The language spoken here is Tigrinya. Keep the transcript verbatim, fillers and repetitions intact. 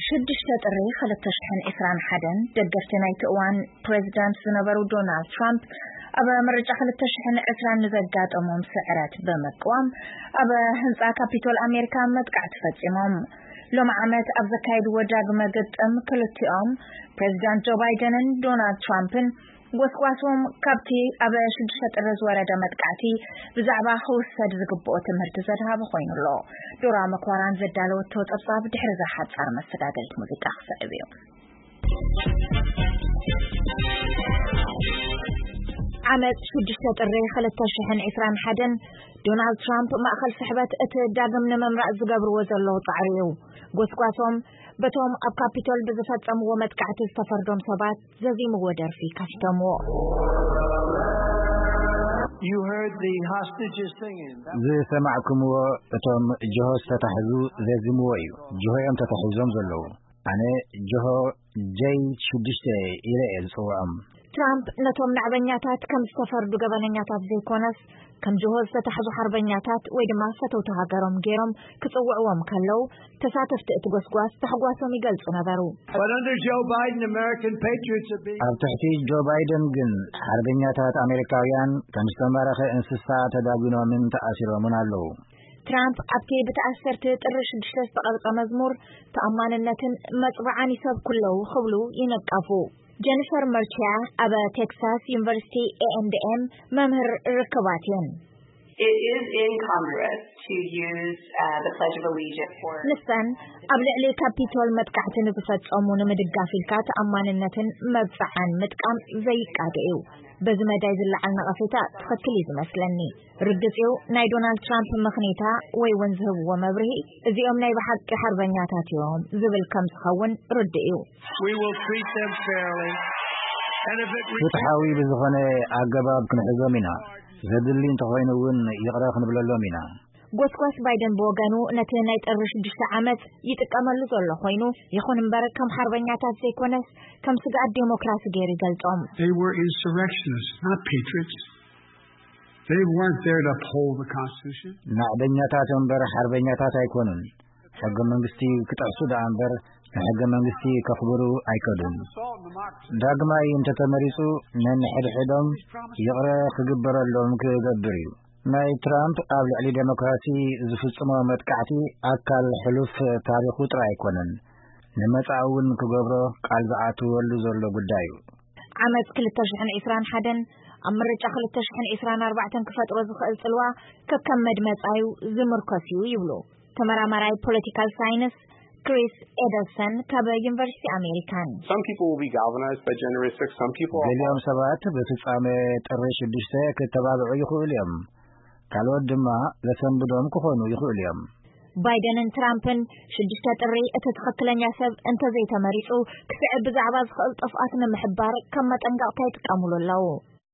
شدشت ጥሪ ሁለት ሺህ عشرين حدن ደገፍቲ ናይቲ እዋን ፕሬዝዳንት ዝነበሩ ዶናልድ ትራምፕ ኣብ ምርጫ ሁለት ሺህ عشرين ንዘጋጠሞም ስዕረት በመቃወም ኣብ ህንጻ ካፒቶል ኣሜሪካ መጥቃዕቲ ፈጽሞም ሎም ዓመት ኣብ ዘካይድዎ ዳግመ ገጠም ክልቲኦም ፕሬዝዳንት ጆ ባይደንን ዶናልድ ትራምፕን ወስዋሶም ካብቲ ኣብ ሽዱሽተ ጥሪ ዝወረደ መጥቃዕቲ ብዛዕባ ክውሰድ ዝግብኦ ትምህርቲ ዘድሃበ ኮይኑሎ ዶራ መኳራን ዘዳለወቶ ጸብጻብ ድሕሪ ዝሓጻር መሰዳደልት ሙዚቃ ክስዕብ እዩ ዓመት ሽዱሽተ ጥሪ ሁለት ሺህ عشرين ዶናልድ ትራምፕ ማእኸል ስሕበት እቲ ዳግም ንመምራዕ ዝገብርዎ ዘለዉ ጻዕሪዩ ጎስጓሶም በቶም ኣብ ካፒቶል ብዝፈጸምዎ መጥቃዕቲ ዝተፈርዶም ሰባት ዘዚምዎ ደርፊ ከፍተምዎ You heard the hostages singing. Ze sama'kumwo etom joho tatahzu zezimwo እዩ johoyam tatahzom ዘለው ኣነ ጆሆ ጀይ ሽዱሽተ ኢለ ዝጽዋም ትራምፕ ነቶም ናዕበኛታት ከም ዝተፈርዱ ገበነኛታት ዘይኮነስ ከም ጆሆ ዝተታሕዙ ሓርበኛታት ወይ ድማ ፈተውቲ ሃገሮም ገይሮም ክጽውዕዎም ከለው ተሳተፍቲ እቲ ጎስጓስ ተሕጓሶም ይገልጹ ነበሩ But under Joe Biden, American patriots are being... ኣብ ትሕቲ ጆ ባይደን ግን ሓርበኛታት ኣሜሪካውያን ከም ዝተማረኸ እንስሳ ተዳግኖምን ተኣሲሮምን ኣለዉ ትራምፕ ኣብቲ ብተኣሰርቲ ጥሪ ሽዱሽተ ዝተቐርጸ መዝሙር ተኣማንነትን መጽባዕን ይሰብ ኩለው ክብሉ ይነቀፉ ጀኒፈር መርቺያ ኣብ ቴክሳስ ዩኒቨርሲቲ ኤ ኤንድ ኤም መምህር ርክባትን It is incongruous to use uh, the Pledge of Allegiance for... ንሰን ኣብ ልዕሊ ካፒቶል መጥቃዕትን ዝፈጸሙ ንምድጋፍ ኢልካ ተኣማንነትን መብፅዓን ምጥቃም ዘይቃድዩ በዚ መዳይ ዝለዓል ነቐፌታ ትኽክል ዝመስለኒ ርግጽው ናይ ዶናልድ ትራምፕ ምኽኔታ ወይ ውን ዝህብዎ መብርሂ እዚኦም ናይ ብሓቂ ሓርበኛታት እዮም ዝብል ከም ዝኸውን ርድኡ We will treat them fairly and if it... ፍትሓዊ ብዝኾነ ኣገባብ ክንሕዞም ኢና ዘድሊ እንተኾይኑ እውን ይቕረ ክንብለሎም ኢና ጎስጓስ ባይደን በወገኑ ነቲ ናይ ጥሪ ሽዱሽተ ዓመት ይጥቀመሉ ዘሎ ኮይኑ ይኹን እምበር ከም ሓርበኛታት ዘይኮነስ ከም ስጋት ዴሞክራሲ ገይሩ ይገልጾም They were insurrectionists, not patriots. They weren't there to uphold the Constitution. ናዕበኛታት እምበር ሓርበኛታት ኣይኮኑን ሕገ መንግስቲ ክጠቕሱ ደኣ እምበር ሕገ መንግስቲ ከኽብሩ ኣይከዱን ዳግማይ እንተተመሪጹ ነንሕድሕዶም ይቕረ ክግበረሎም ክገብር እዩ ናይ ትራምፕ ኣብ ልዕሊ ዴሞክራሲ ዝፍጽሞ መጥቃዕቲ ኣካል ሕሉፍ ታሪኹ ጥራይ ኣይኮነን ንመጻኢ እውን ክገብሮ ቃል ዝኣትወሉ ዘሎ ጉዳይ እዩ ዓመት ሁለት ሺህ عشرين ኣብ ምርጫ ሁለት ሺህ عشرين ክፈጥሮ ዝኽእል ጽልዋ ከከም መድመጻዩ ዝምርኮስ እዩ ይብሉ ተመራማራይ ፖለቲካል ሳይንስ Chris Ederson ካብ ዩኒቨርሲቲ ኣሜሪካን Some people will be galvanized by January sixth, some people ገሊኦም ሰባት በፍጻሜ ጥሪ ሽዱሽተ ከተባብዑ ይኽእሉ እዮም ካልኦት ድማ ለሰንብዶም ክኾኑ ይኽእሉ እዮም ባይደንን ትራምፕን ሽዱሽተ ጥሪ እቲ ትኽክለኛ ሰብ እንተዘይተመሪጹ ክስዕብ ብዛዕባ ዝኽእል ጥፍኣት ንምሕባር ከም መጠንቀቕታ ይጥቀሙሉ ኣለዉ